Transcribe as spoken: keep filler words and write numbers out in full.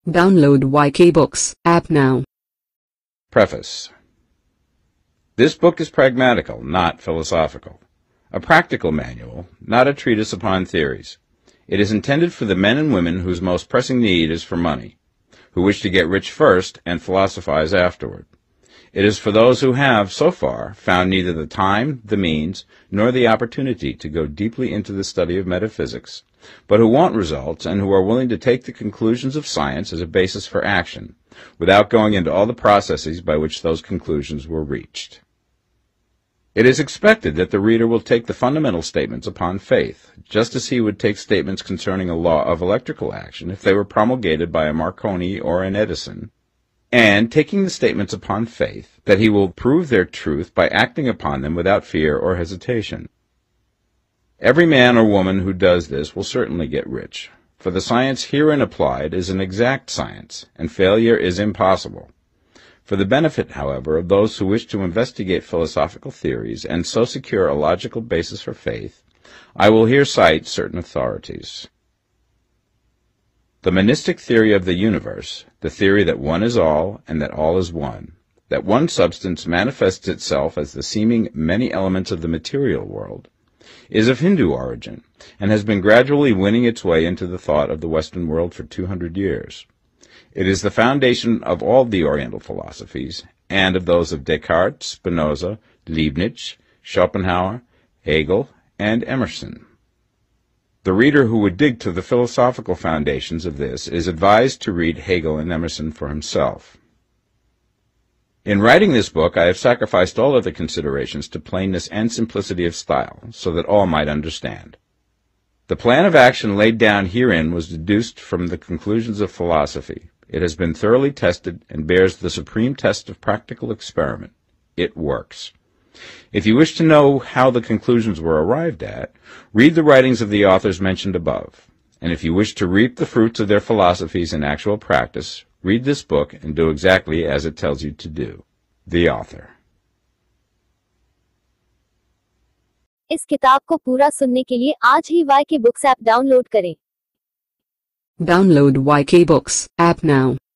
Download Y K Books app now. Preface. This book is pragmatical, not philosophical. A practical manual, not a treatise upon theories. It is intended for the men and women whose most pressing need is for money, who wish to get rich first and philosophize afterward. It is for those who have, so far, found neither the time, the means, nor the opportunity to go deeply into the study of metaphysics, but who want results and who are willing to take the conclusions of science as a basis for action, without going into all the processes by which those conclusions were reached. It is expected that the reader will take the fundamental statements upon faith, just as he would take statements concerning a law of electrical action if they were promulgated by a Marconi or an Edison, and taking the statements upon faith, that he will prove their truth by acting upon them without fear or hesitation. Every man or woman who does this will certainly get rich, for the science herein applied is an exact science, and failure is impossible. For the benefit, however, of those who wish to investigate philosophical theories and so secure a logical basis for faith, I will here cite certain authorities. The monistic theory of the universe, the theory that one is all and that all is one, that one substance manifests itself as the seeming many elements of the material world, is of Hindu origin and has been gradually winning its way into the thought of the Western world for two hundred years. It is the foundation of all the Oriental philosophies and of those of Descartes, Spinoza, Leibniz, Schopenhauer, Hegel, and Emerson. The reader who would dig to the philosophical foundations of this is advised to read Hegel and Emerson for himself. In writing this book, I have sacrificed all other considerations to plainness and simplicity of style, so that all might understand. The plan of action laid down herein was deduced from the conclusions of philosophy. It has been thoroughly tested and bears the supreme test of practical experiment. It works. If you wish to know how the conclusions were arrived at, read the writings of the authors mentioned above. And if you wish to reap the fruits of their philosophies in actual practice, read this book and do exactly as it tells you to do. The author. इस किताब को पूरा सुनने के लिए आज ही Y K books app download करें। Download Y K Books app now.